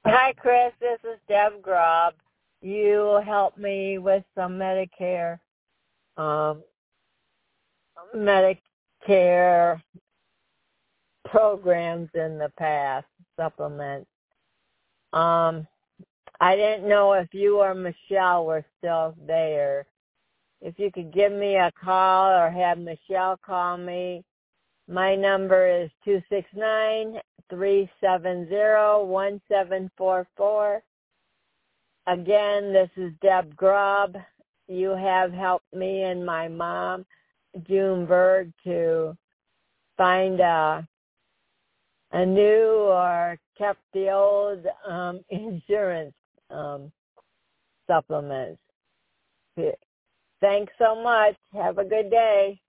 Hi, Chris. This is Deb Grubb. You helped me with some um, Medicare programs in the past, supplements. I didn't know if you or Michelle were still there. If you could give me a call or have Michelle call me, my number is 269-370-1744. Again, this is Deb Grubb. You have helped me and my mom, June Berg, to find a new or kept the old insurance supplements. Thanks so much. Have a good day.